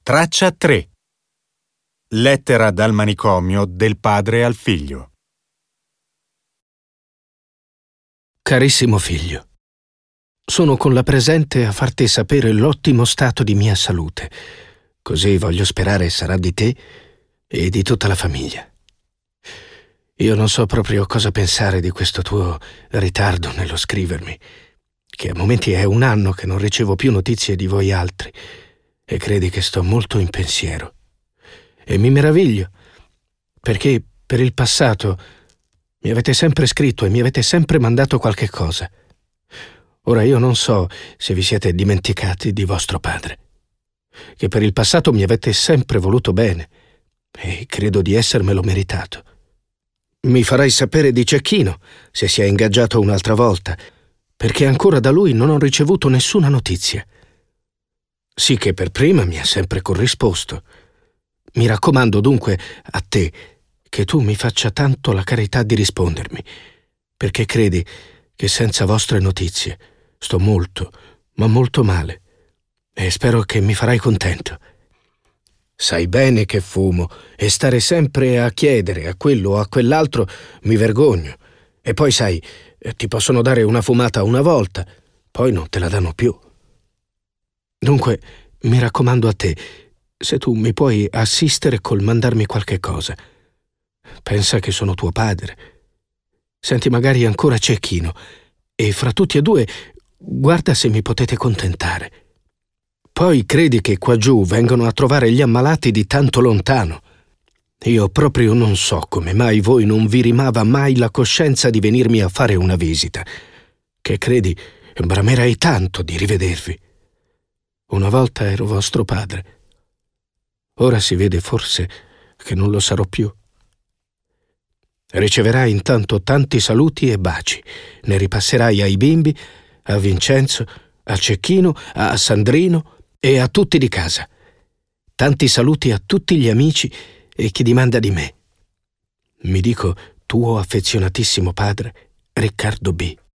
Traccia 3. Lettera dal manicomio del padre al figlio. Carissimo figlio, sono con la presente a farti sapere l'ottimo stato di mia salute, così voglio sperare sarà di te e di tutta la famiglia. Io non so proprio cosa pensare di questo tuo ritardo nello scrivermi, che a momenti è 1 anno che non ricevo più notizie di voi altri, e credi che sto molto in pensiero. E mi meraviglio, perché per il passato mi avete sempre scritto e mi avete sempre mandato qualche cosa. Ora io non so se vi siete dimenticati di vostro padre, che per il passato mi avete sempre voluto bene, e credo di essermelo meritato. Mi farai sapere di Cecchino, se si è ingaggiato un'altra volta, perché ancora da lui non ho ricevuto nessuna notizia. Sì che per prima mi ha sempre corrisposto. Mi raccomando dunque a te che tu mi faccia tanto la carità di rispondermi, perché credi che senza vostre notizie sto molto, ma molto male, e spero che mi farai contento. Sai bene che fumo, e stare sempre a chiedere a quello o a quell'altro mi vergogno. E poi sai, ti possono dare una fumata una volta, poi non te la danno più. Dunque, mi raccomando a te, se tu mi puoi assistere col mandarmi qualche cosa. Pensa che sono tuo padre. Senti magari ancora Cecchino, e fra tutti e due guarda se mi potete contentare. Poi credi che qua giù vengono a trovare gli ammalati di tanto lontano. Io proprio non so come mai voi non vi rimava mai la coscienza di venirmi a fare una visita, che credi bramerei tanto di rivedervi. Una volta ero vostro padre. Ora si vede forse che non lo sarò più. Riceverai intanto tanti saluti e baci. Ne ripasserai ai bimbi, a Vincenzo, a Cecchino, a Sandrino e a tutti di casa. Tanti saluti a tutti gli amici e chi dimanda di me. Mi dico tuo affezionatissimo padre, Riccardo B.